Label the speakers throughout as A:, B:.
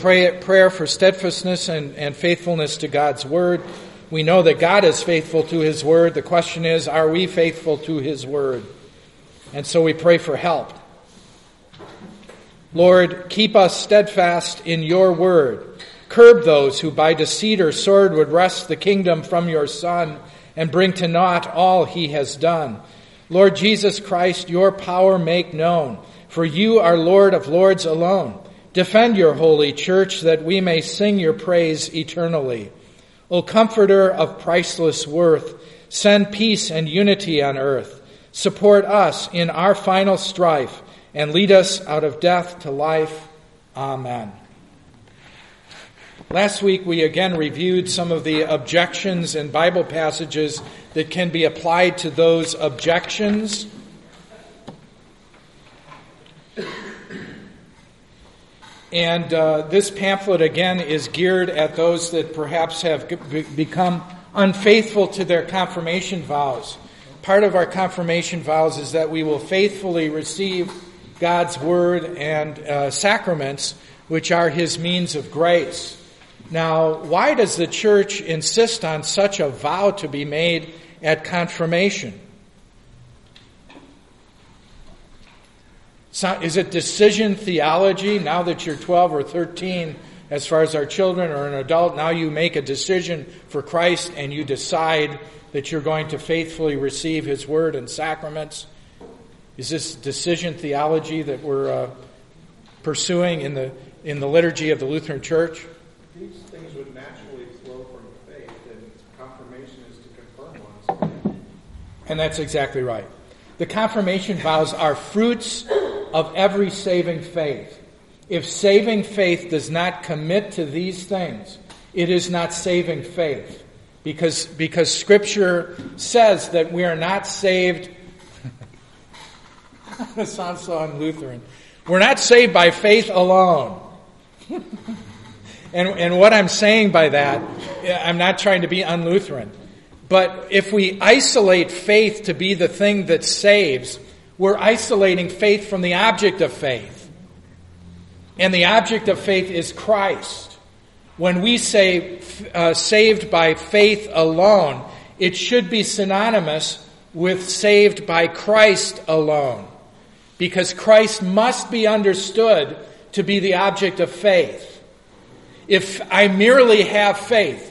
A: Prayer for steadfastness and faithfulness to God's Word. We know that God is faithful to His Word. The question is, are we faithful to His Word? And so we pray for help. Lord, keep us steadfast in your Word. Curb those who by deceit or sword would wrest the kingdom from your Son and bring to naught all He has done. Lord Jesus Christ, your power make known, for you are Lord of lords alone. Defend your holy church that we may sing your praise eternally. O Comforter of priceless worth, send peace and unity on earth. Support us in our final strife and lead us out of death to life. Amen. Last week we again reviewed some of the objections and Bible passages that can be applied to those objections. And this pamphlet, again, is geared at those that perhaps have become unfaithful to their confirmation vows. Part of our confirmation vows is that we will faithfully receive God's Word and sacraments, which are His means of grace. Now, why does the Church insist on such a vow to be made at confirmation? Is it decision theology? Now that you're 12 or 13, as far as our children or an adult, now you make a decision for Christ and you decide that you're going to faithfully receive His Word and sacraments? Is this decision theology that we're pursuing in the liturgy of the Lutheran Church?
B: These things would naturally flow from faith, and confirmation is to confirm one's faith.
A: And that's exactly right. The confirmation vows are fruits of every saving faith. If saving faith does not commit to these things, it is not saving faith. Because Scripture says that we are not saved. It sounds so un-Lutheran. We're not saved by faith alone. And what I'm saying by that, I'm not trying to be un-Lutheran. But if we isolate faith to be the thing that saves, we're isolating faith from the object of faith. And the object of faith is Christ. When we say saved by faith alone, it should be synonymous with saved by Christ alone. Because Christ must be understood to be the object of faith. If I merely have faith,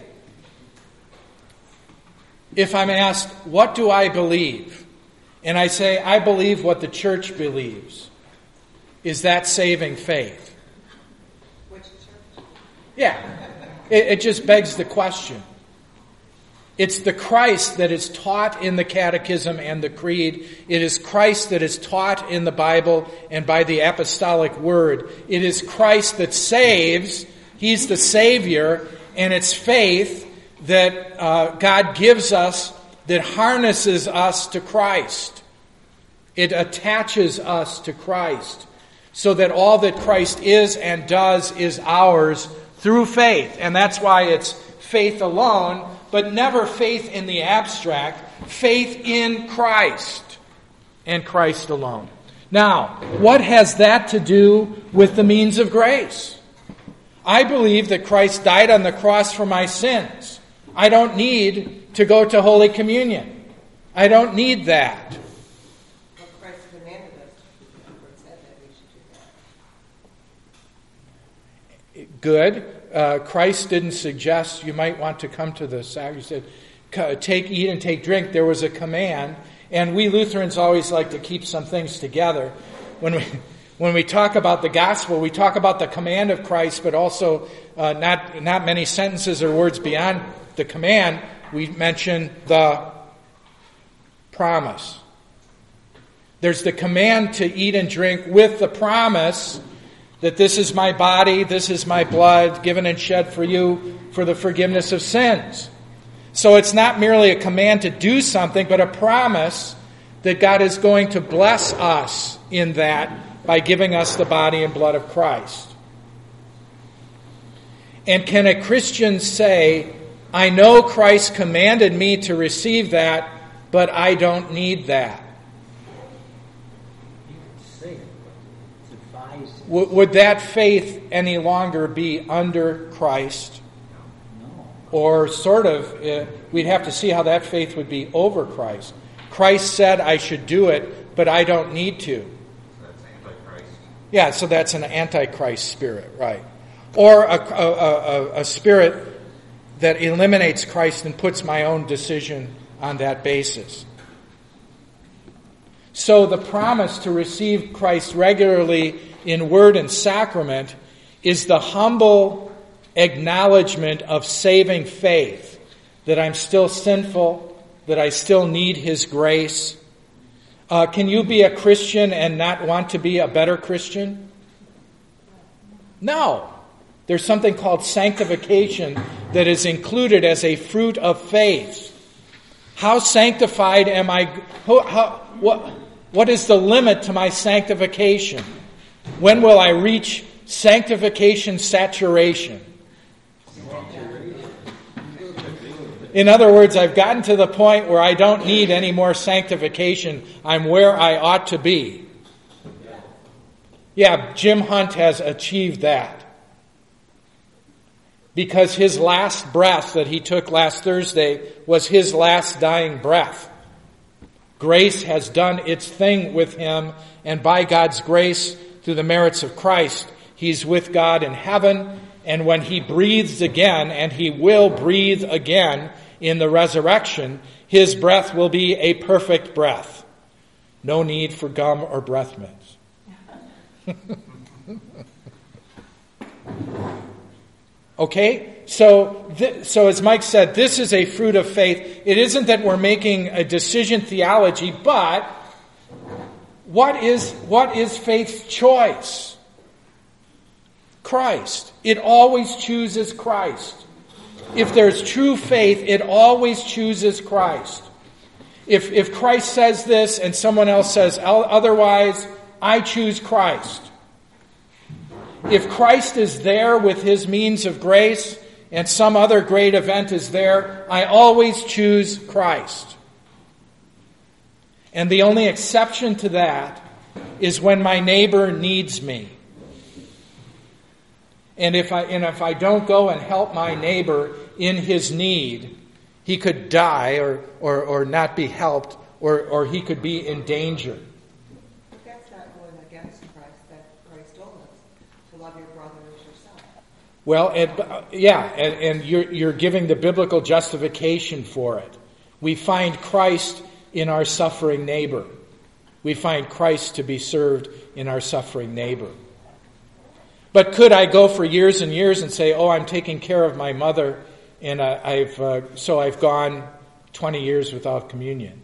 A: if I'm asked, what do I believe? And I say, I believe what the church believes. Is that saving faith?
C: Which church?
A: Yeah. It just begs the question. It's the Christ that is taught in the Catechism and the Creed. It is Christ that is taught in the Bible and by the apostolic word. It is Christ that saves. He's the Savior, and it's faith that God gives us that harnesses us to Christ. It attaches us to Christ so that all that Christ is and does is ours through faith. And that's why it's faith alone, but never faith in the abstract, faith in Christ and Christ alone. Now, what has that to do with the means of grace? I believe that Christ died on the cross for my sins. I don't need to go to Holy Communion. I don't need that.
C: Well, Christ commanded us to or said that we should do that.
A: Good. Christ didn't suggest you might want to come to the sacrament. He said, eat and take drink. There was a command. And we Lutherans always like to keep some things together. When we talk about the gospel, we talk about the command of Christ, but also not many sentences or words beyond the command. We mention the promise. There's the command to eat and drink with the promise that this is my body, this is my blood, given and shed for you for the forgiveness of sins. So it's not merely a command to do something, but a promise that God is going to bless us in that by giving us the body and blood of Christ. And can a Christian say, I know Christ commanded me to receive that, but I don't need that?
D: You can say it, but it's advised
A: would that faith any longer be under Christ? Or sort of, we'd have to see how that faith would be over Christ. Christ said I should do it, but I don't need to.
D: So that's Antichrist.
A: Yeah, so that's an Antichrist spirit, right. Or a spirit that eliminates Christ and puts my own decision on that basis. So the promise to receive Christ regularly in word and sacrament is the humble acknowledgement of saving faith, that I'm still sinful, that I still need His grace. Can you be a Christian and not want to be a better Christian? No. There's something called sanctification that is included as a fruit of faith. How sanctified am I? What is the limit to my sanctification? When will I reach sanctification saturation? In other words, I've gotten to the point where I don't need any more sanctification. I'm where I ought to be. Yeah, Jim Hunt has achieved that. Because his last breath that he took last Thursday was his last dying breath. Grace has done its thing with him, and by God's grace, through the merits of Christ, he's with God in heaven, and when he breathes again, and he will breathe again in the resurrection, his breath will be a perfect breath. No need for gum or breath mints. Okay? So as Mike said, this is a fruit of faith. It isn't that we're making a decision theology, but what is faith's choice? Christ. It always chooses Christ. If there's true faith, it always chooses Christ. If Christ says this and someone else says otherwise, I choose Christ. If Christ is there with His means of grace and some other great event is there, I always choose Christ. And the only exception to that is when my neighbor needs me. And if I don't go and help my neighbor in his need, he could die or not be helped, or he could be in danger.
C: But that's not going against Christ, that Christ told us to love your brother as yourself.
A: Well, and you're giving the biblical justification for it. We find Christ in our suffering neighbor. We find Christ to be served in our suffering neighbor. But could I go for years and years and say, I'm taking care of my mother, and I've gone 20 years without communion?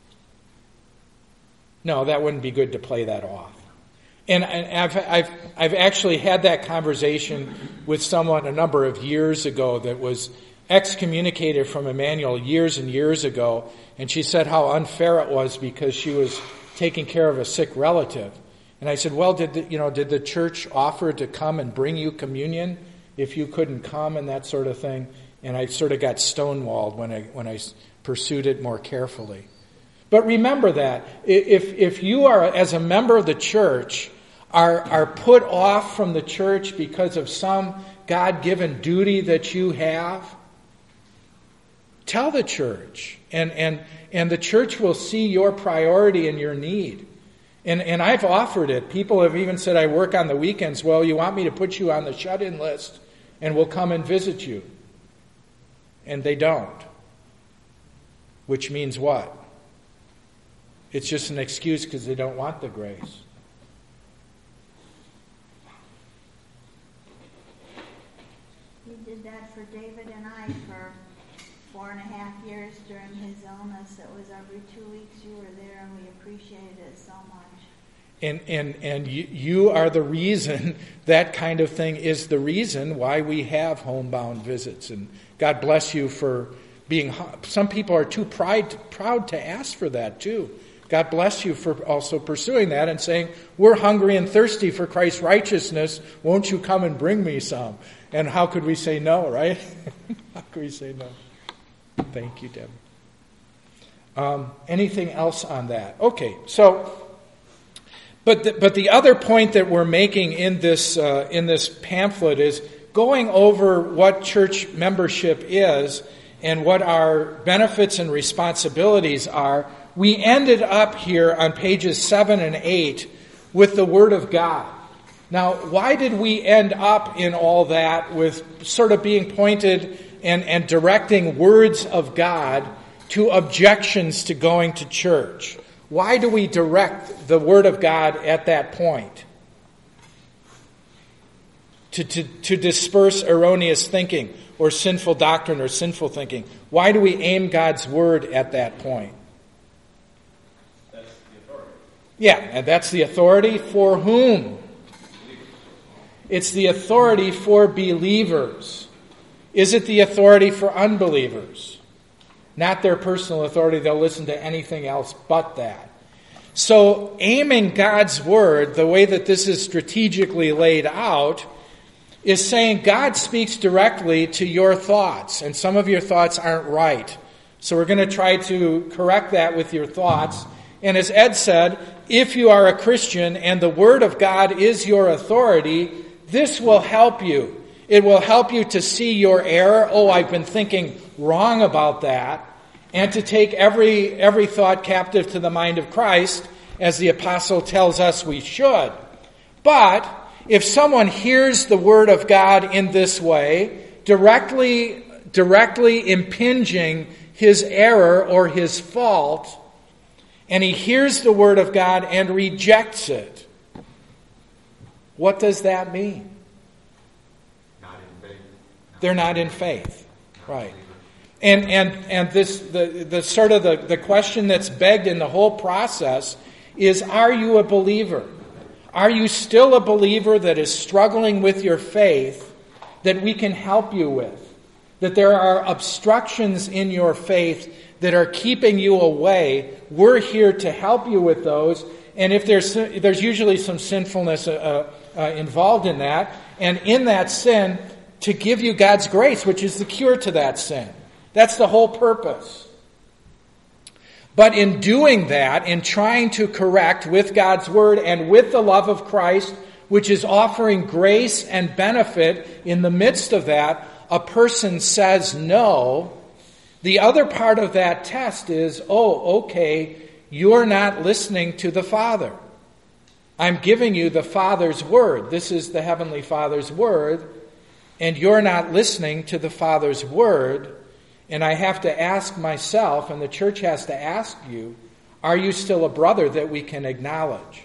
A: No, that wouldn't be good to play that off. And I've actually had that conversation with someone a number of years ago that was excommunicated from Emmanuel years and years ago, and she said how unfair it was because she was taking care of a sick relative. And I said, well, did the church offer to come and bring you communion if you couldn't come and that sort of thing? And I sort of got stonewalled when I pursued it more carefully. But remember that if you are, as a member of the church, are put off from the church because of some God-given duty that you have, tell the church, and the church will see your priority and your need. And I've offered it. People have even said, I work on the weekends. Well, you want me to put you on the shut-in list and we'll come and visit you. And they don't. Which means what? It's just an excuse because they don't want the grace.
E: We did that for David and I for 4.5 years during his illness. It was every 2 weeks you were there, and we appreciated it so much.
A: And you are the reason, that kind of thing is the reason why we have homebound visits. And God bless you for being, some people are too proud to ask for that too. God bless you for also pursuing that and saying, we're hungry and thirsty for Christ's righteousness. Won't you come and bring me some? And how could we say no, right? How could we say no? Thank you, Debbie. Anything else on that? Okay, so, But the other point that we're making in this pamphlet is going over what church membership is and what our benefits and responsibilities are. We ended up here on pages 7 and 8 with the Word of God. Now, why did we end up in all that with sort of being pointed and directing words of God to objections to going to church? Why do we direct the Word of God at that point? To disperse erroneous thinking or sinful doctrine or sinful thinking. Why do we aim God's Word at that point?
B: That's the authority.
A: Yeah, and that's the authority for whom? It's the authority for believers. Is it the authority for unbelievers? Not their personal authority. They'll listen to anything else but that. So aiming God's Word, the way that this is strategically laid out, is saying God speaks directly to your thoughts, and some of your thoughts aren't right. So we're going to try to correct that with your thoughts. And as Ed said, if you are a Christian and the Word of God is your authority, this will help you. It will help you to see your error. Oh, I've been thinking wrong about that. And to take every thought captive to the mind of Christ, as the apostle tells us we should. But if someone hears the Word of God in this way, directly impinging his error or his fault, and he hears the Word of God and rejects it, what does that mean?
B: Not in faith.
A: They're not in faith. Right. And this the sort of the question that's begged in the whole process is, are you a believer? Are you still a believer that is struggling with your faith that we can help you with? That there are obstructions in your faith that are keeping you away. We're here to help you with those. And if there's usually some sinfulness involved in that, and in that sin, to give you God's grace, which is the cure to that sin. That's the whole purpose. But in doing that, in trying to correct with God's Word and with the love of Christ, which is offering grace and benefit in the midst of that, a person says no. The other part of that test is, oh, okay, you're not listening to the Father. I'm giving you the Father's Word. This is the Heavenly Father's Word, and you're not listening to the Father's Word. And I have to ask myself, and the church has to ask you, are you still a brother that we can acknowledge?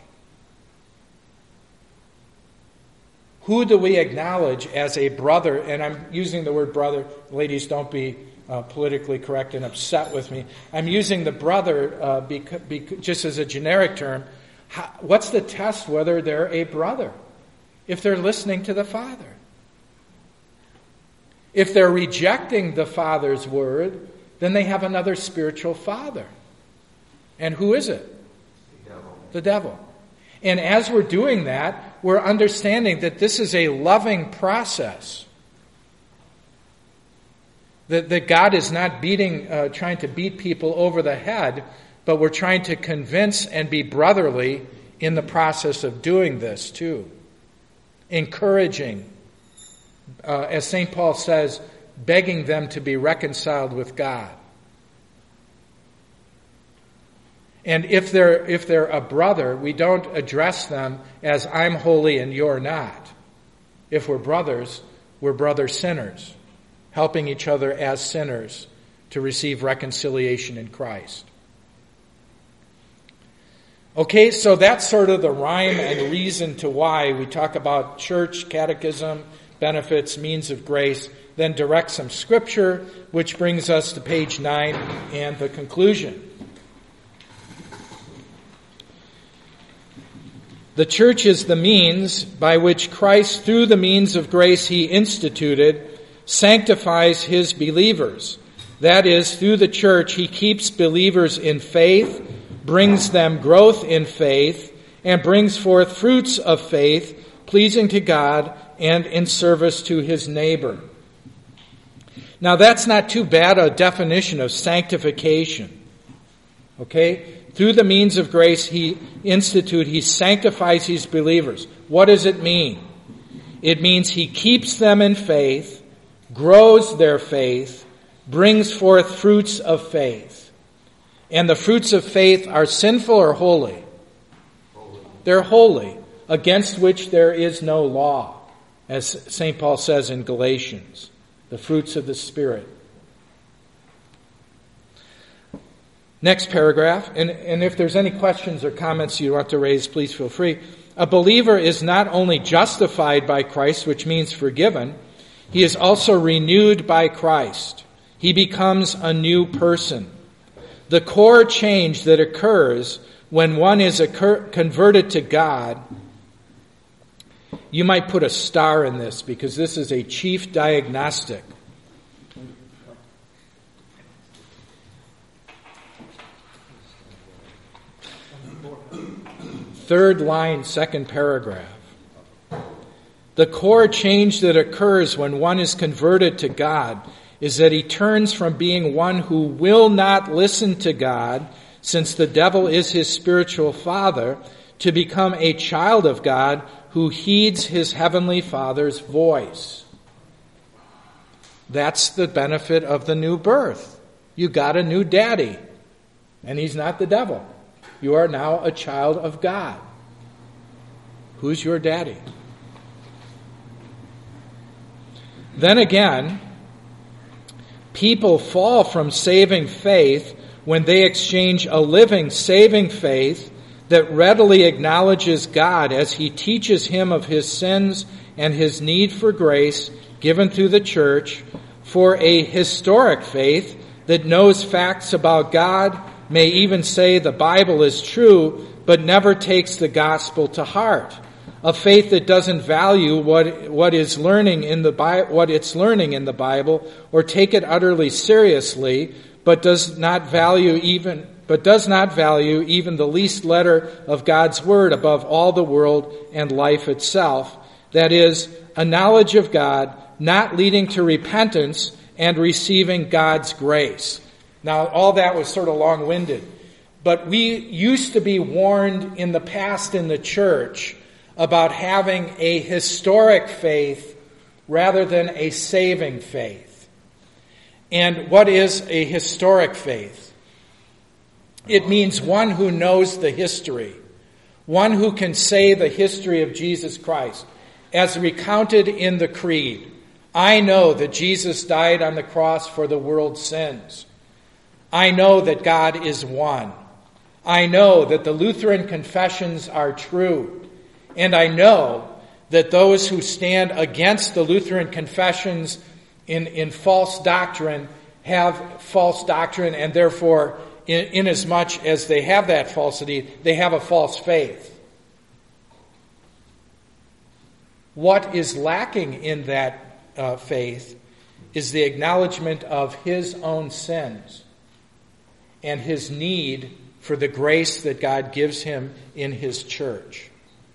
A: Who do we acknowledge as a brother? And I'm using the word brother. Ladies, don't be politically correct and upset with me. I'm using the brother just as a generic term. What's the test whether they're a brother? If they're listening to the Father. If they're rejecting the Father's Word, then they have another spiritual father. And who is it?
B: The devil.
A: The devil. And as we're doing that, we're understanding that this is a loving process. That God is not trying to beat people over the head, but we're trying to convince and be brotherly in the process of doing this too. Encouraging. As St. Paul says, begging them to be reconciled with God. And if they're a brother, we don't address them as I'm holy and you're not. If we're brothers, we're brother sinners, helping each other as sinners to receive reconciliation in Christ. Okay, so that's sort of the rhyme and reason to why we talk about church, catechism, benefits, means of grace, then direct some scripture, which brings us to page 9 and the conclusion. The church is the means by which Christ, through the means of grace he instituted, sanctifies his believers. That is, through the church he keeps believers in faith, brings them growth in faith, and brings forth fruits of faith, pleasing to God and in service to his neighbor. Now that's not too bad a definition of sanctification. Okay? through the means of grace he sanctifies his believers. What does it mean? It means he keeps them in faith, grows their faith, brings forth fruits of faith. And the fruits of faith are sinful or holy? They're holy, against which there is no law, as St. Paul says in Galatians, the fruits of the Spirit. Next paragraph, and if there's any questions or comments you want to raise, please feel free. A believer is not only justified by Christ, which means forgiven, he is also renewed by Christ. He becomes a new person. The core change that occurs when one is converted to God, you might put a star in this because this is a chief diagnostic. Third line, second paragraph. The core change that occurs when one is converted to God is that he turns from being one who will not listen to God, since the devil is his spiritual father, to become a child of God who heeds his heavenly Father's voice. That's the benefit of the new birth. You got a new daddy, and he's not the devil. You are now a child of God. Who's your daddy? Then again, people fall from saving faith when they exchange a living, saving faith that readily acknowledges God as he teaches him of his sins and his need for grace given through the church, for a historic faith that knows facts about God, may even say the Bible is true, but never takes the gospel to heart. A faith that doesn't value what it's learning in the Bible, or take it utterly seriously, but does not value even the least letter of God's word above all the world and life itself. That is, a knowledge of God not leading to repentance and receiving God's grace. Now, all that was sort of long-winded, but we used to be warned in the past in the church about having a historic faith rather than a saving faith. And what is a historic faith? It means one who knows the history, one who can say the history of Jesus Christ, as recounted in the Creed. I know that Jesus died on the cross for the world's sins. I know that God is one. I know that the Lutheran confessions are true. And I know that those who stand against the Lutheran confessions in false doctrine have false doctrine, and therefore, inasmuch as they have that falsity, they have a false faith. What is lacking in that faith is the acknowledgement of his own sins and his need for the grace that God gives him in his church.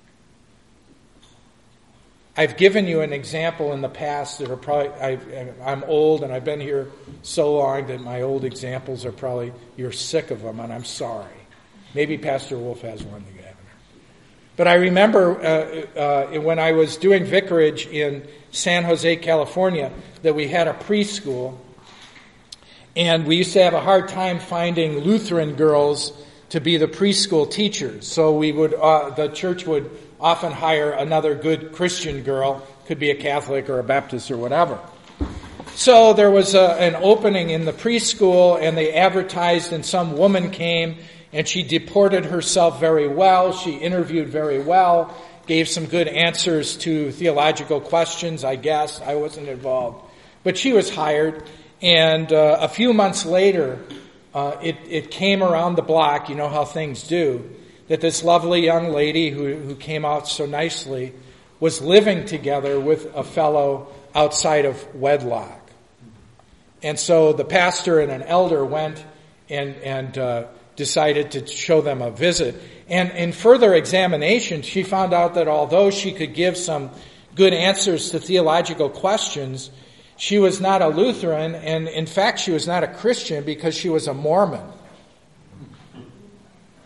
A: I've given you an example in the past that are probably, I'm old and I've been here so long that my old examples are probably, you're sick of them, and I'm sorry. Maybe Pastor Wolf has one to give. But I remember when I was doing vicarage in San Jose, California, that we had a preschool, and we used to have a hard time finding Lutheran girls to be the preschool teachers. So we would, the church would often hire another good Christian girl, could be a Catholic or a Baptist or whatever. So there was an opening in the preschool, and they advertised, and some woman came, and she deported herself very well. She interviewed very well, gave some good answers to theological questions, I guess. I wasn't involved. But she was hired, and a few months later, it came around the block, you know how things do, that this lovely young lady who came out so nicely was living together with a fellow outside of wedlock. And so the pastor and an elder went and decided to show them a visit. And in further examination, she found out that although she could give some good answers to theological questions, she was not a Lutheran, and in fact she was not a Christian because she was a Mormon.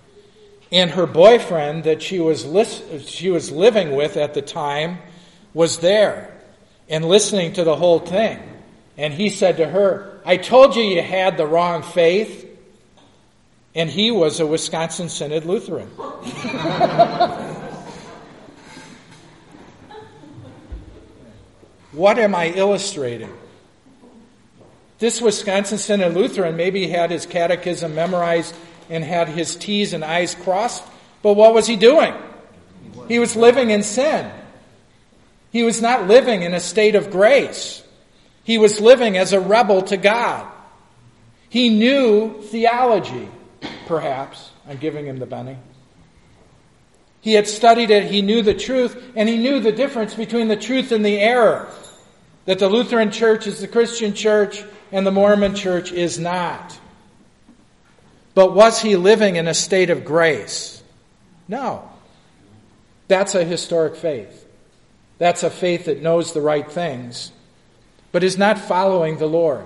A: And her boyfriend that she was living with at the time was there and listening to the whole thing. And he said to her, "I told you you had the wrong faith." And he was a Wisconsin Synod Lutheran. What am I illustrating? This Wisconsin Synod Lutheran maybe had his catechism memorized and had his T's and I's crossed, but what was he doing? He was living in sin. He was not living in a state of grace. He was living as a rebel to God. He knew theology, perhaps. I'm giving him the Benny. He had studied it, he knew the truth, and he knew the difference between the truth and the error. That the Lutheran Church is the Christian church and the Mormon Church is not. But was he living in a state of grace? No. That's a historic faith. That's a faith that knows the right things, but is not following the Lord.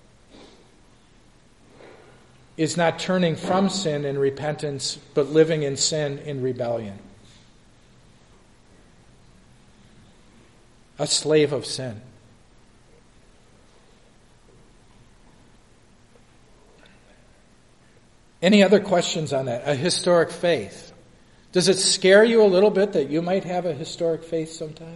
A: Is not turning from sin in repentance, but living in sin in rebellion. A slave of sin. Any other questions on that? A historic faith. Does it scare you a little bit that you might have a historic faith sometime?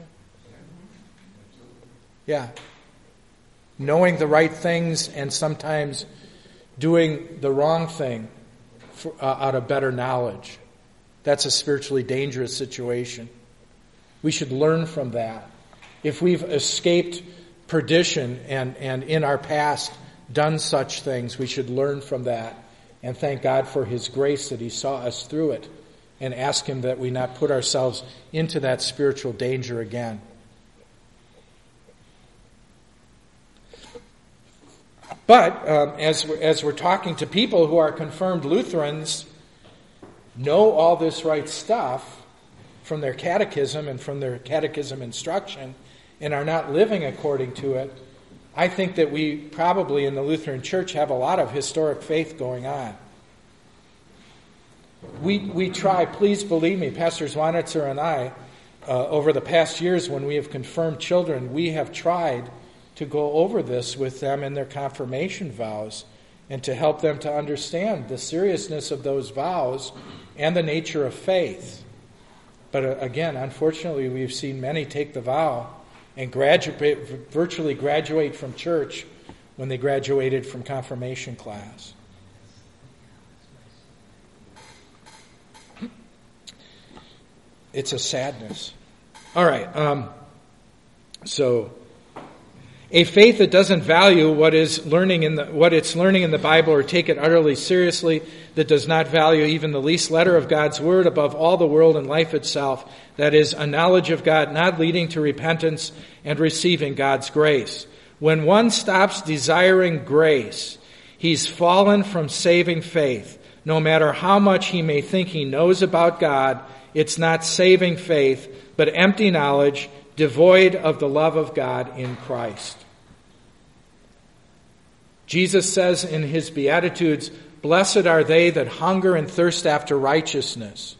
A: Yeah. Knowing the right things and sometimes doing the wrong thing out of better knowledge. That's a spiritually dangerous situation. We should learn from that. If we've escaped perdition and in our past done such things, we should learn from that and thank God for His grace that He saw us through it and ask Him that we not put ourselves into that spiritual danger again. But as we're talking to people who are confirmed Lutherans, know all this right stuff from their catechism and from their catechism instruction and are not living according to it, I think that we probably in the Lutheran Church have a lot of historic faith going on. We try, please believe me, Pastor Zwanitzer and I, over the past years when we have confirmed children, we have tried to go over this with them in their confirmation vows and to help them to understand the seriousness of those vows and the nature of faith. But again, unfortunately, we've seen many take the vow and virtually graduate from church when they graduated from confirmation class. It's a sadness. All right. So a faith that doesn't value what it's learning in the Bible or take it utterly seriously, that does not value even the least letter of God's word above all the world and life itself, that is, a knowledge of God not leading to repentance and receiving God's grace. When one stops desiring grace, he's fallen from saving faith. No matter how much he may think he knows about God, it's not saving faith, but empty knowledge, devoid of the love of God in Christ. Jesus says in His Beatitudes, "Blessed are they that hunger and thirst after righteousness."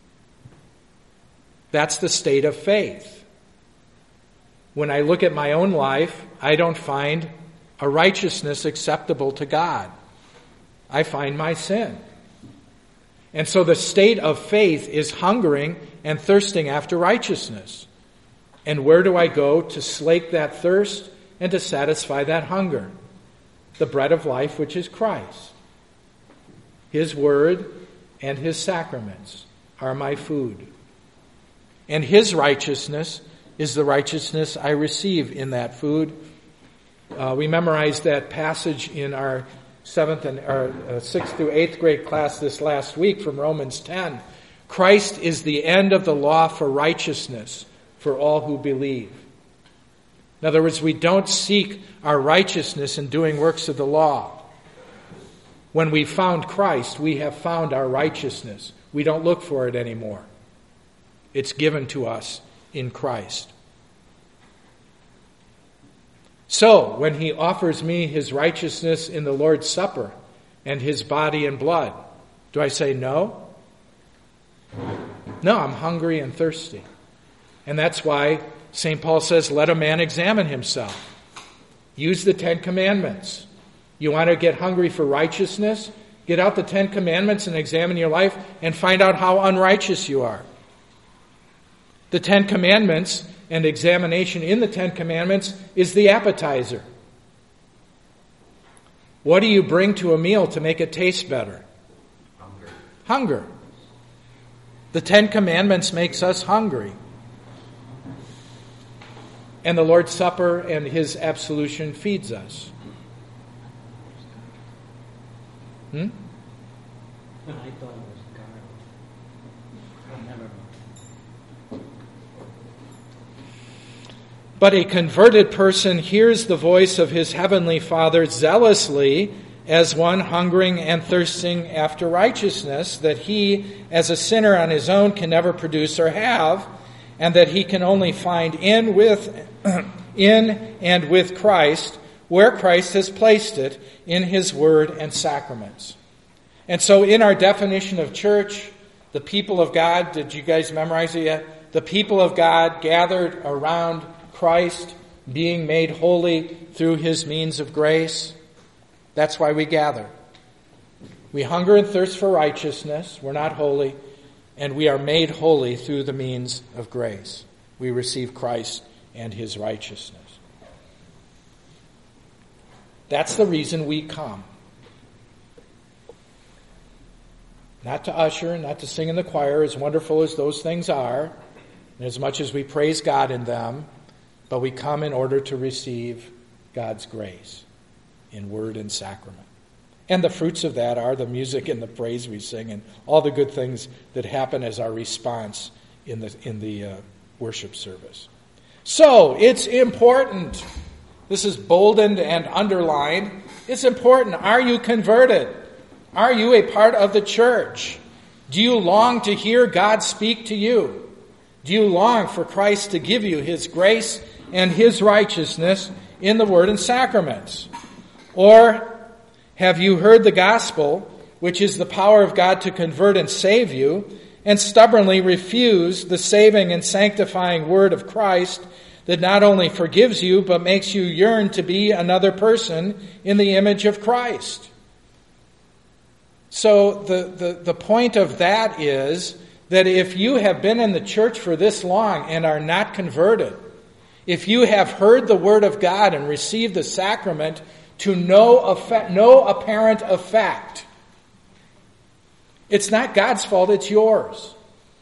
A: That's the state of faith. When I look at my own life, I don't find a righteousness acceptable to God. I find my sin. And so the state of faith is hungering and thirsting after righteousness. And where do I go to slake that thirst and to satisfy that hunger? The bread of life, which is Christ. His word and His sacraments are my food. And His righteousness is the righteousness I receive in that food. We memorized that passage in our 6th through 8th grade class this last week from Romans 10. Christ is the end of the law for righteousness for all who believe. In other words, we don't seek our righteousness in doing works of the law. When we found Christ, we have found our righteousness. We don't look for it anymore. It's given to us in Christ. So, when He offers me His righteousness in the Lord's Supper and His body and blood, do I say no? No, I'm hungry and thirsty. And that's why St. Paul says, let a man examine himself. Use the 10 Commandments. You want to get hungry for righteousness? Get out the 10 Commandments and examine your life and find out how unrighteous you are. The 10 Commandments and examination in the 10 Commandments is the appetizer. What do you bring to a meal to make it taste better? Hunger. The 10 Commandments makes us hungry. And the Lord's Supper and His absolution feeds us.
D: I thought it was garlic. Never mind.
A: But a converted person hears the voice of his heavenly Father zealously as one hungering and thirsting after righteousness that he, as a sinner on his own, can never produce or have, and that he can only find in and with Christ, where Christ has placed it in His Word and sacraments. And so in our definition of church, the people of God, did you guys memorize it yet? The people of God gathered around Christ, being made holy through His means of grace. That's why we gather. We hunger and thirst for righteousness. We're not holy. And we are made holy through the means of grace. We receive Christ and His righteousness. That's the reason we come. Not to usher, not to sing in the choir, as wonderful as those things are, and as much as we praise God in them, but we come in order to receive God's grace in word and sacrament. And the fruits of that are the music and the praise we sing and all the good things that happen as our response in the worship service. So, it's important. This is boldened and underlined. It's important. Are you converted? Are you a part of the church? Do you long to hear God speak to you? Do you long for Christ to give you His grace and His righteousness in the Word and Sacraments? Or have you heard the gospel, which is the power of God to convert and save you, and stubbornly refuse the saving and sanctifying word of Christ that not only forgives you, but makes you yearn to be another person in the image of Christ? So the point of that is that if you have been in the church for this long and are not converted, if you have heard the word of God and received the sacrament to no apparent effect, it's not God's fault, it's yours.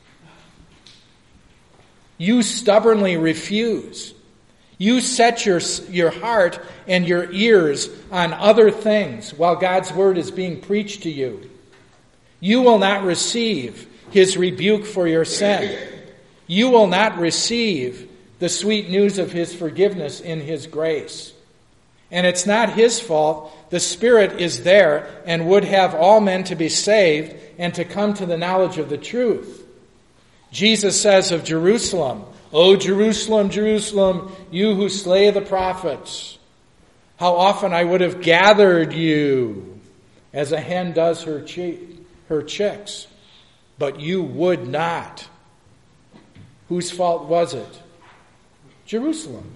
A: You stubbornly refuse. You set your heart and your ears on other things while God's word is being preached to you. You will not receive His rebuke for your sin. You will not receive the sweet news of His forgiveness in His grace. And it's not His fault. The Spirit is there and would have all men to be saved and to come to the knowledge of the truth. Jesus says of Jerusalem, "O Jerusalem, Jerusalem, you who slay the prophets, how often I would have gathered you as a hen does her chicks, but you would not." Whose fault was it? Jerusalem's.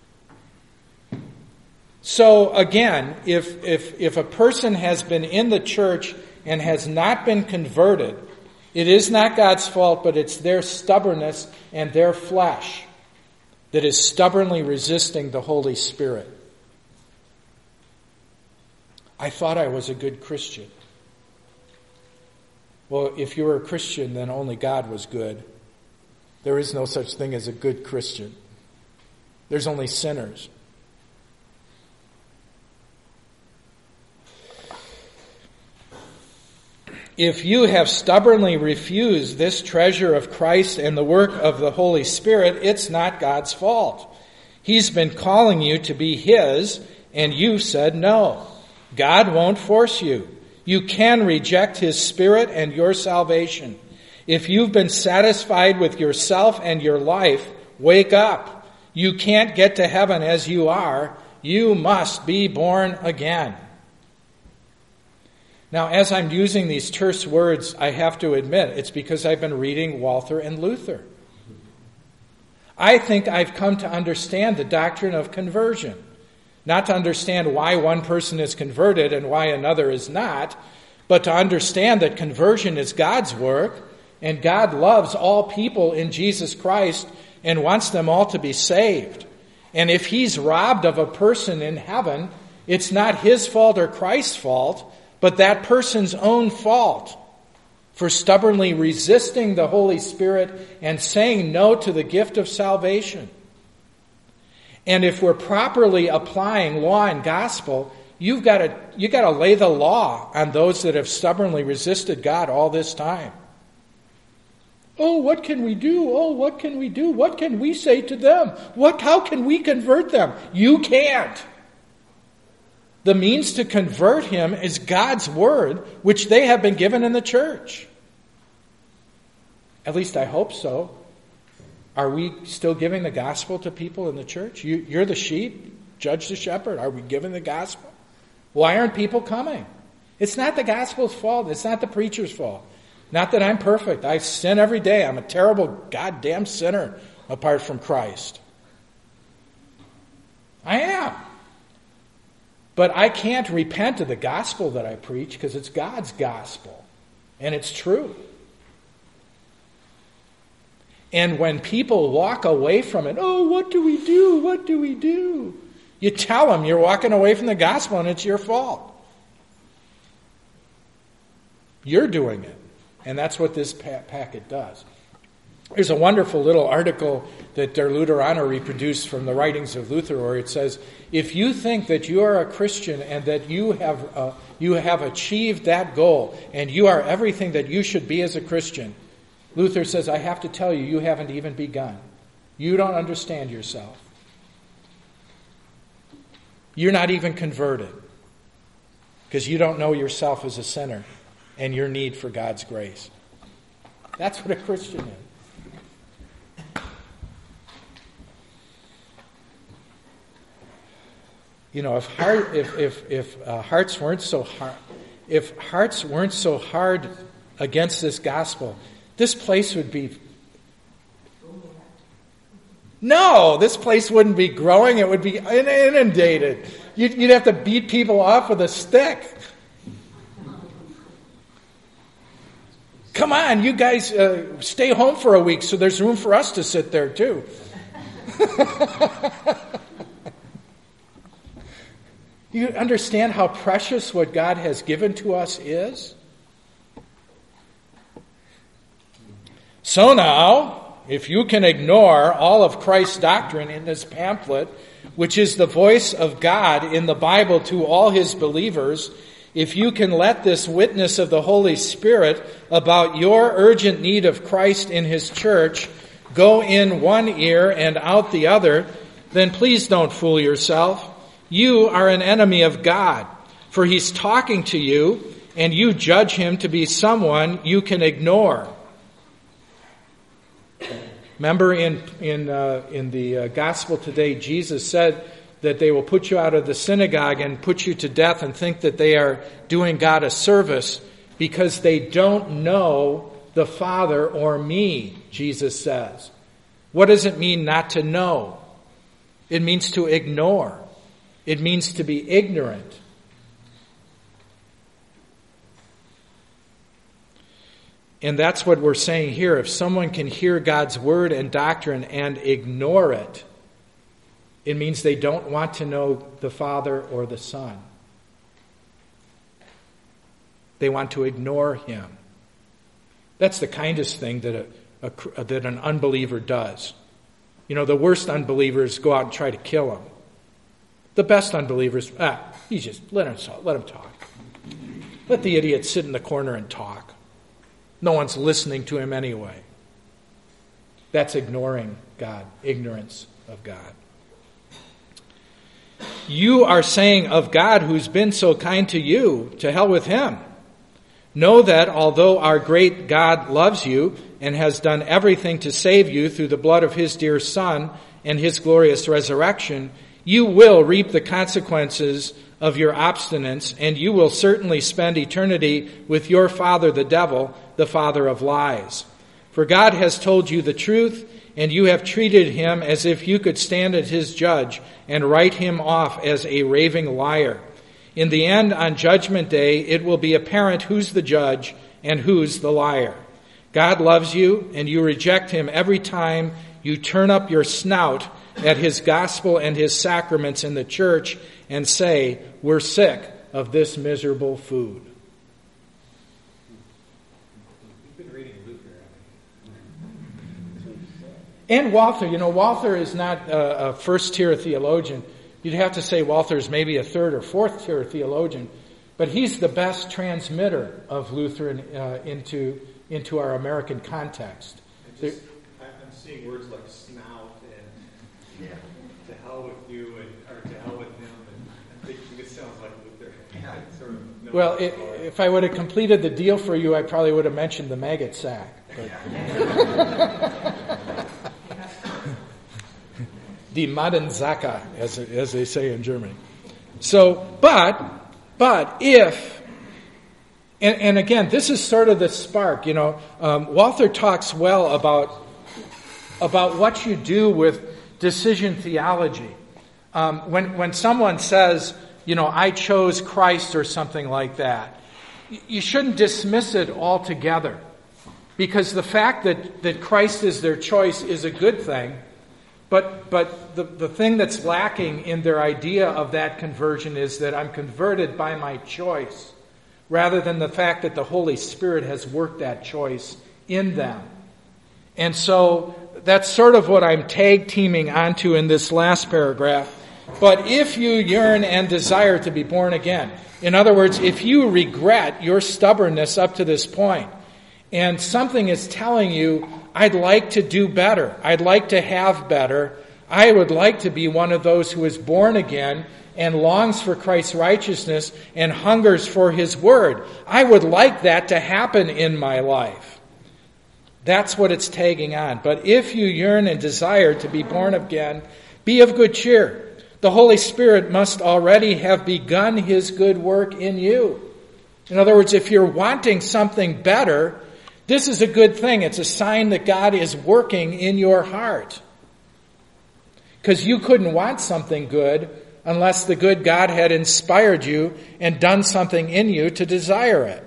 A: So again, if a person has been in the church and has not been converted, it is not God's fault, but it's their stubbornness and their flesh that is stubbornly resisting the Holy Spirit. I thought I was a good Christian. Well, if you were a Christian, then only God was good. There is no such thing as a good Christian. There's only sinners. If you have stubbornly refused this treasure of Christ and the work of the Holy Spirit, it's not God's fault. He's been calling you to be His, and you've said no. God won't force you. You can reject His Spirit and your salvation. If you've been satisfied with yourself and your life, wake up. You can't get to heaven as you are. You must be born again. Now, as I'm using these terse words, I have to admit, it's because I've been reading Walther and Luther. I think I've come to understand the doctrine of conversion. Not to understand why one person is converted and why another is not, but to understand that conversion is God's work, and God loves all people in Jesus Christ and wants them all to be saved. And if he's robbed of a person in heaven, it's not his fault or Christ's fault, but that person's own fault for stubbornly resisting the Holy Spirit and saying no to the gift of salvation. And if we're properly applying law and gospel, you got to lay the law on those that have stubbornly resisted God all this time. Oh, what can we do? Oh, what can we do? What can we say to them? How can we convert them? You can't. The means to convert him is God's word, which they have been given in the church. At least I hope so. Are we still giving the gospel to people in the church? You're the sheep, judge the shepherd. Are we giving the gospel? Why aren't people coming? It's not the gospel's fault. It's not the preacher's fault. Not that I'm perfect. I sin every day. I'm a terrible goddamn sinner apart from Christ. I am. But I can't repent of the gospel that I preach because it's God's gospel. And it's true. And when people walk away from it, oh, what do we do? What do we do? You tell them you're walking away from the gospel and it's your fault. You're doing it. And that's what this packet does. There's a wonderful little article that Der Lutheraner reproduced from the writings of Luther, where it says, if you think that you are a Christian and that you have achieved that goal and you are everything that you should be as a Christian, Luther says, I have to tell you, you haven't even begun. You don't understand yourself. You're not even converted because you don't know yourself as a sinner and your need for God's grace. That's what a Christian is. You know, if hearts weren't so hard against this gospel, this place would be... No, this place wouldn't be growing. It would be inundated. You'd have to beat people off with a stick. Come on, you guys stay home for a week so there's room for us to sit there too. You understand how precious what God has given to us is? So now, if you can ignore all of Christ's doctrine in this pamphlet, which is the voice of God in the Bible to all his believers, if you can let this witness of the Holy Spirit about your urgent need of Christ in his church go in one ear and out the other, then please don't fool yourself. You are an enemy of God, for he's talking to you, and you judge him to be someone you can ignore. Remember in the gospel today, Jesus said that they will put you out of the synagogue and put you to death and think that they are doing God a service because they don't know the Father or me, Jesus says. What does it mean not to know? It means to ignore. It means to be ignorant. And that's what we're saying here. If someone can hear God's word and doctrine and ignore it, it means they don't want to know the Father or the Son. They want to ignore him. That's the kindest thing that an unbeliever does. You know, the worst unbelievers go out and try to kill him. The best unbelievers, he's just let him talk. Let the idiot sit in the corner and talk. No one's listening to him anyway. That's ignoring God, ignorance of God. You are saying of God who's been so kind to you, to hell with him. Know that although our great God loves you and has done everything to save you through the blood of his dear Son and his glorious resurrection, You will reap the consequences of your obstinance, and you will certainly spend eternity with your father, the devil, the father of lies. For God has told you the truth, and you have treated him as if you could stand as his judge and write him off as a raving liar. In the end, on Judgment Day, it will be apparent who's the judge and who's the liar. God loves you, and you reject him every time you turn up your snout at his gospel and his sacraments in the church and say, we're sick of this miserable food.
B: You've been reading Luther,
A: And Walther, Walther is not a first-tier theologian. You'd have to say Walther's maybe a third or fourth-tier theologian, but he's the best transmitter of Lutheran into our American context.
B: I'm seeing words like snout and to hell with you or to hell with him, and I'm thinking this sounds like Luther. Sort of
A: Well, if I would have completed the deal for you, I probably would have mentioned the maggot sack. Die Madensacke, as they say in Germany. So, but if, and again, this is sort of the spark, Walther talks well about what you do with decision theology. When someone says, I chose Christ or something like that, you shouldn't dismiss it altogether. Because the fact that Christ is their choice is a good thing, but the thing that's lacking in their idea of that conversion is that I'm converted by my choice, rather than the fact that the Holy Spirit has worked that choice in them. And so that's sort of what I'm tag teaming onto in this last paragraph. But if you yearn and desire to be born again, in other words, if you regret your stubbornness up to this point, and something is telling you, I'd like to do better, I'd like to have better, I would like to be one of those who is born again and longs for Christ's righteousness and hungers for his word. I would like that to happen in my life. That's what it's tagging on. But if you yearn and desire to be born again, be of good cheer. The Holy Spirit must already have begun his good work in you. In other words, if you're wanting something better, this is a good thing. It's a sign that God is working in your heart. Because you couldn't want something good unless the good God had inspired you and done something in you to desire it.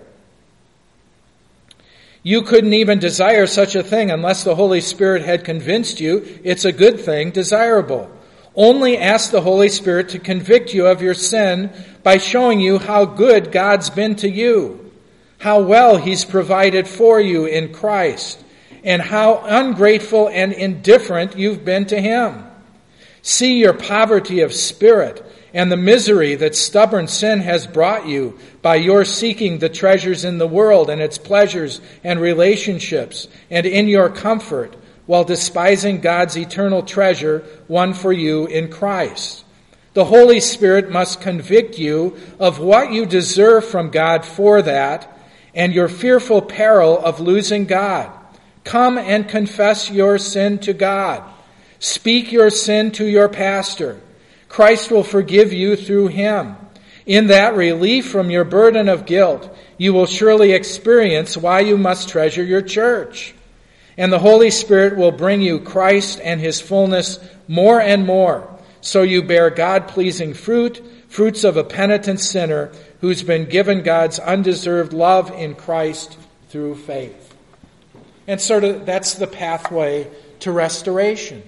A: You couldn't even desire such a thing unless the Holy Spirit had convinced you it's a good thing, desirable. Only ask the Holy Spirit to convict you of your sin by showing you how good God's been to you, how well he's provided for you in Christ, and how ungrateful and indifferent you've been to him. See your poverty of spirit and the misery that stubborn sin has brought you by your seeking the treasures in the world and its pleasures and relationships and in your comfort, while despising God's eternal treasure won for you in Christ. The Holy Spirit must convict you of what you deserve from God for that and your fearful peril of losing God. Come and confess your sin to God. Speak your sin to your pastor. Christ will forgive you through him. In that relief from your burden of guilt, you will surely experience why you must treasure your church. And the Holy Spirit will bring you Christ and his fullness more and more, so you bear God-pleasing fruits of a penitent sinner who's been given God's undeserved love in Christ through faith. And sort of that's the pathway to restoration.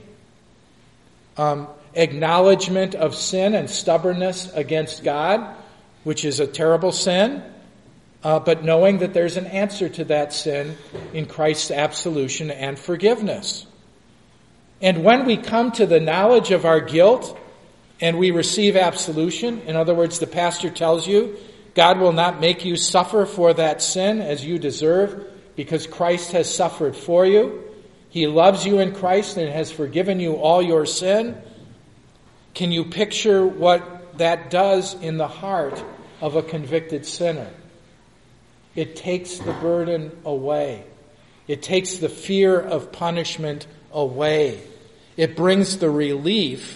A: Acknowledgement of sin and stubbornness against God, which is a terrible sin, but knowing that there's an answer to that sin in Christ's absolution and forgiveness. And when we come to the knowledge of our guilt and we receive absolution, in other words, the pastor tells you, God will not make you suffer for that sin as you deserve because Christ has suffered for you. He loves you in Christ and has forgiven you all your sin. Can you picture what that does in the heart of a convicted sinner? It takes the burden away. It takes the fear of punishment away. It brings the relief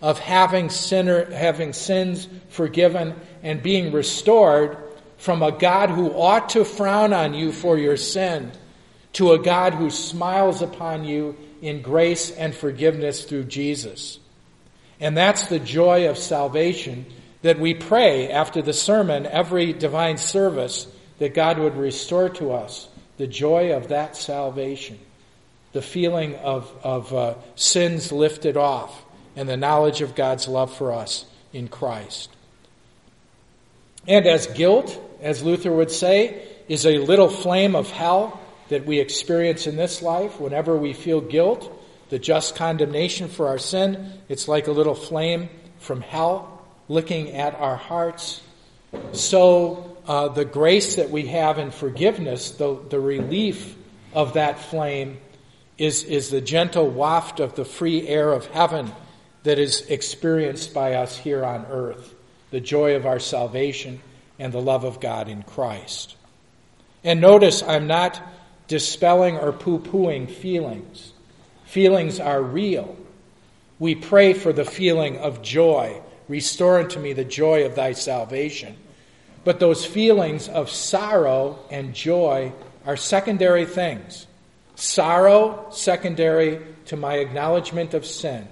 A: of having sins forgiven and being restored from a God who ought to frown on you for your sin to a God who smiles upon you in grace and forgiveness through Jesus. And that's the joy of salvation that we pray after the sermon, every divine service, that God would restore to us the joy of that salvation, the feeling of sins lifted off, and the knowledge of God's love for us in Christ. And as guilt, as Luther would say, is a little flame of hell that we experience in this life, whenever we feel guilt, the just condemnation for our sin, it's like a little flame from hell licking at our hearts. So the grace that we have in forgiveness, the relief of that flame, is the gentle waft of the free air of heaven that is experienced by us here on earth, the joy of our salvation and the love of God in Christ. And notice, I'm not dispelling or poo-pooing feelings. Feelings are real. We pray for the feeling of joy. Restore unto me the joy of thy salvation. But those feelings of sorrow and joy are secondary things. Sorrow, secondary to my acknowledgement of sin.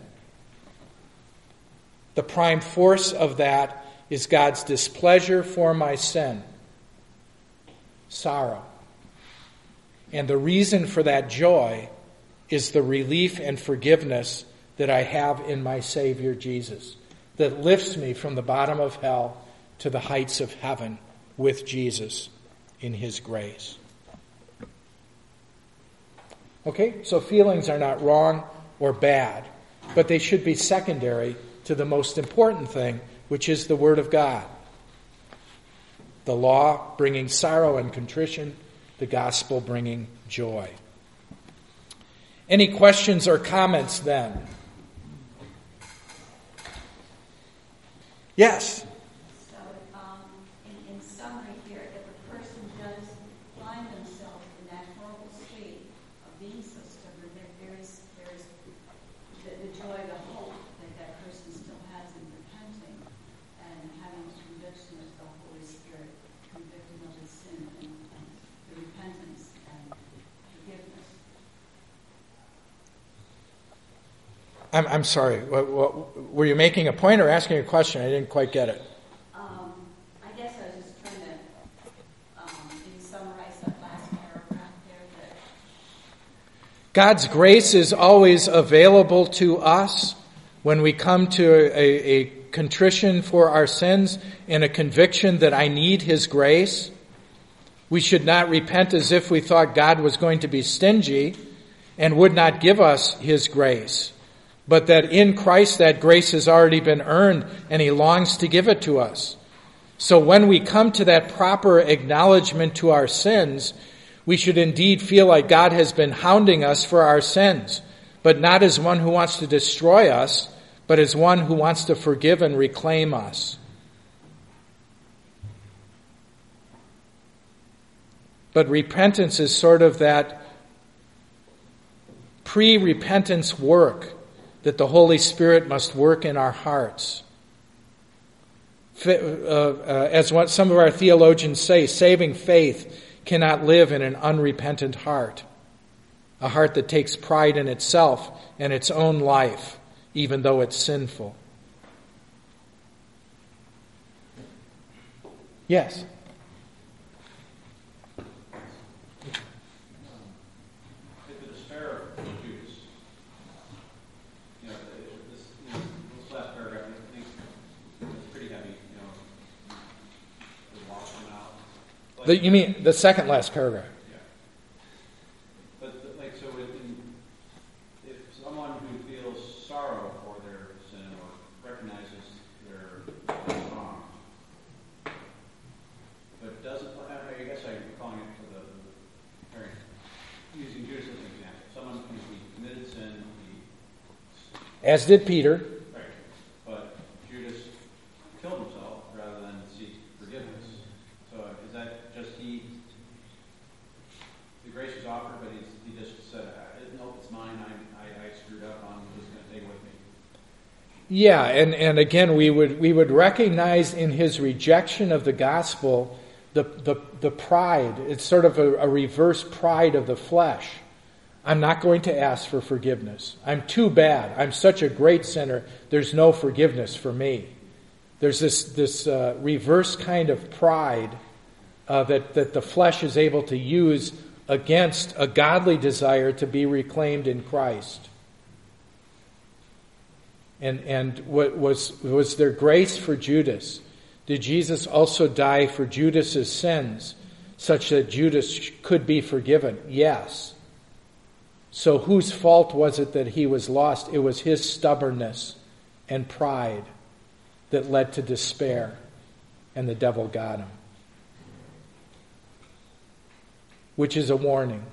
A: The prime force of that is God's displeasure for my sin. Sorrow. And the reason for that joy is the relief and forgiveness that I have in my Savior Jesus, that lifts me from the bottom of hell to the heights of heaven with Jesus in His grace. Okay, so feelings are not wrong or bad, but they should be secondary to the most important thing, which is the Word of God. The law bringing sorrow and contrition, the gospel bringing joy. Any questions or comments then? Yes?
F: So, in summary here, if a person does find themselves in that horrible state of being so stubborn, there is the joy, the hope that person still has in repenting and having this conviction of the Holy Spirit, convicting of his sin and the repentance and forgiveness.
A: I'm sorry. Were you making a point or asking a question? I didn't quite get it.
F: I guess I was just trying to maybe summarize that last paragraph there. That
A: God's grace is always available to us when we come to a contrition for our sins and a conviction that I need His grace. We should not repent as if we thought God was going to be stingy and would not give us His grace, but that in Christ that grace has already been earned and He longs to give it to us. So when we come to that proper acknowledgement to our sins, we should indeed feel like God has been hounding us for our sins, but not as one who wants to destroy us, but as one who wants to forgive and reclaim us. But repentance is sort of that pre-repentance work that the Holy Spirit must work in our hearts. As what some of our theologians say, saving faith cannot live in an unrepentant heart, a heart that takes pride in itself and its own life, even though it's sinful. Yes? You mean the second last paragraph?
G: Yeah. But so if someone who feels sorrow for their sin or recognizes their wrong, but doesn't, I guess I'm calling it for the using Judas as an example. Someone who committed sin,
A: as did Peter.
G: Right. But Judas killed himself rather than seek forgiveness. So is that just the grace was offered, but he just said, nope, it's mine, I screwed up, I'm just going to take it with me.
A: Yeah, and again, we would recognize in his rejection of the gospel the pride. It's sort of a reverse pride of the flesh. I'm not going to ask for forgiveness. I'm too bad. I'm such a great sinner. There's no forgiveness for me. There's this reverse kind of pride that the flesh is able to use against a godly desire to be reclaimed in Christ. And what was there grace for Judas? Did Jesus also die for Judas's sins, such that Judas could be forgiven? Yes. So whose fault was it that he was lost? It was his stubbornness and pride that led to despair, and the devil got him. Which is a warning.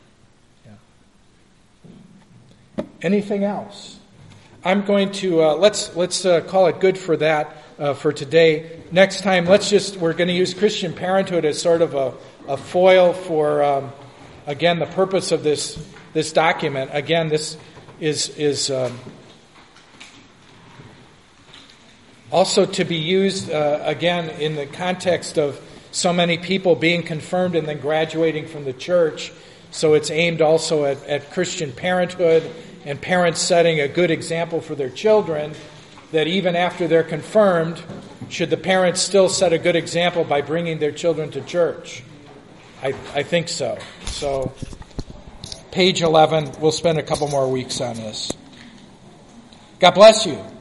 A: Yeah. Anything else? I'm going to let's call it good for that for today. Next time, we're going to use Christian Parenthood as sort of a foil for again the purpose of this document. Again, this is also to be used again in the context of so many people being confirmed and then graduating from the church. So it's aimed also at Christian parenthood and parents setting a good example for their children, that even after they're confirmed, should the parents still set a good example by bringing their children to church? I think so. So, page 11, we'll spend a couple more weeks on this. God bless you.